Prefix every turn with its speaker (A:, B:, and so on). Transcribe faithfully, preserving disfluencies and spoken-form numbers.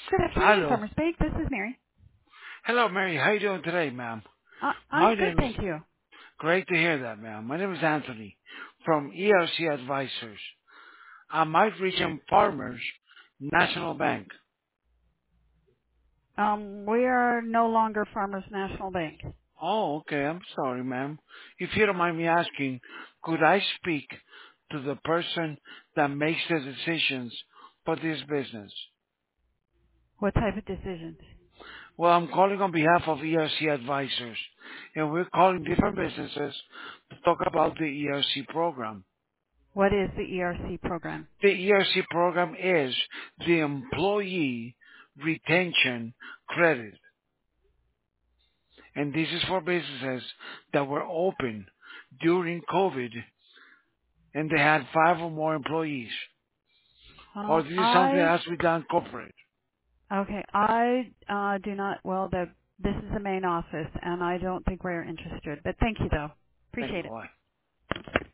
A: Good afternoon,
B: Hello.
A: Farmers Bank. This is Mary.
B: Hello, Mary. How you doing today, ma'am?
A: Uh, I'm
B: My
A: good,
B: name is,
A: thank you.
B: great to hear that, ma'am. My name is Anthony from E R C Advisors. I might reach in Farmers National Bank.
A: Um, we are no longer Farmers National Bank.
B: Oh, okay. I'm sorry, ma'am. If you don't mind me asking, could I speak to the person that makes the decisions for this business?
A: What type of decisions?
B: Well, I'm calling on behalf of E R C Advisors, and we're calling different businesses to talk about the E R C program.
A: What is the E R C program?
B: The E R C program is the Employee Retention Credit. And this is for businesses that were open during COVID and they had five or more employees. Or
A: Uh,
B: this is something
A: I
B: that has to be done corporate.
A: okay. I uh, do not. Well, the this is the main office, and I don't think we're interested. But thank you, though.
B: Thank you.
A: Appreciate it.
B: Bye.